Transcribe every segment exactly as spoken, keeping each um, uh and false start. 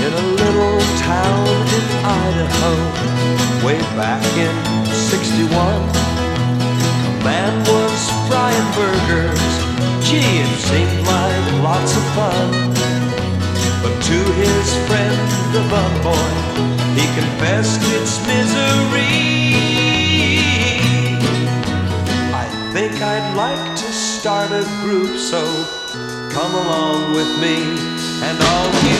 In a little town in Idaho, way back in sixty-one, a man was frying burgers. Gee, it seemed like lots of fun. But to his friend, the bum boy, he confessed it's misery. I think I'd like to start a group, so come along with me. And all you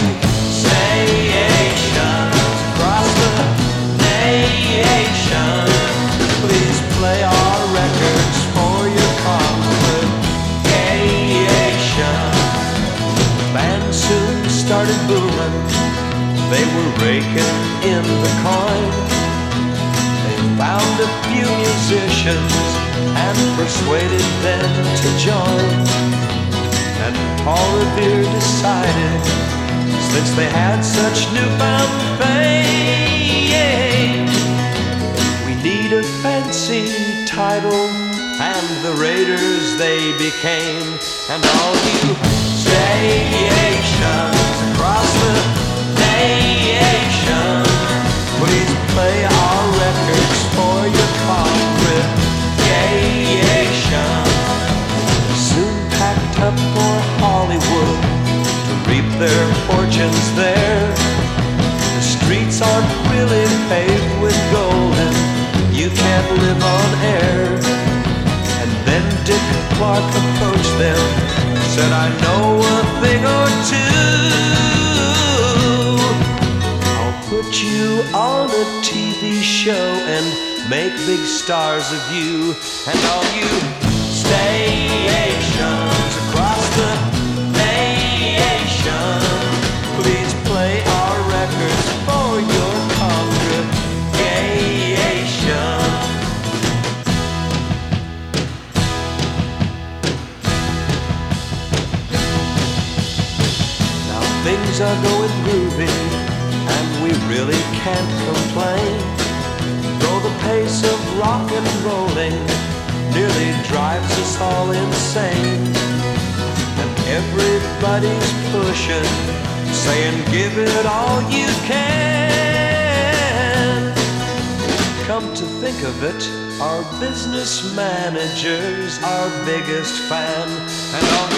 stations across the nation, please play our records for your congregation. The band soon started booming. They were raking in the coin. They found a few musicians and persuaded them to join. And Paul Revere decided, since they had such newfound fame, we need a fancy title, and the Raiders they became. And all you stations across the nation, please play our records for your congregation. Soon packed up for Hollywood to reap their fortunes there. The streets aren't really paved with gold, and you can't live on air. And then Dick Clark approached them, said, I know a thing or two. I'll put you on a T V show and make big stars of you. And all you stations across the nation, please play our records for your congregation. Now things are going groovy, and we really can't complain. Though the pace of rock and rolling nearly drives us all insane, and everybody's pushing, saying give it all you can. Come to think of it, our business manager's our biggest fan. And all